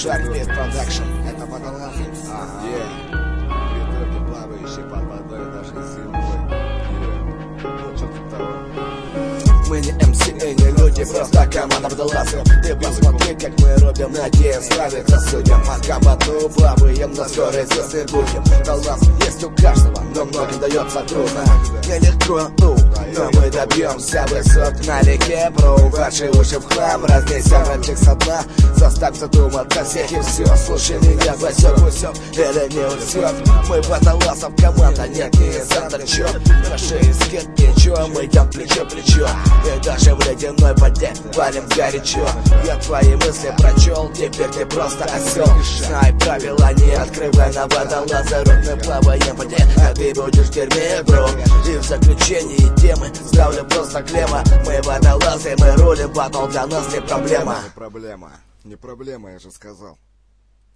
Шарпит продакшн. Это водолаз. Притоки, плавающие под водой, нашей зимой. Ну, что-то того. Мы не МС и не люди, просто команда водолазов. Ты посмотри, как мы рубим, надеюсь, справиться судьям. Пока в аду плаваем, на скорой звезды будем. Водолаз есть у каждого, но многим дается трудно. Нелегко, но мы добьемся высот на реке, бро. Ваши уши в хлам, разнесем ранчик со дна. Заставь задуматься всех и все. Слушай меня, Васек, усек или не усек. Мы водолазов команда, нет, не заточет. Наши скид, ничего, мы идем плечо-плечо. И даже в ледяной воде валим горячо. Я твои мысли прочел, теперь ты просто осел. Знай правила, не открывай на водолаза. Мы плаваем в воде, а ты будешь в тюрьме, бро. И в заключении темы ставлю просто клемма. Мы водолазы, мы рулим, батл для нас не проблема. Не проблема, я же сказал.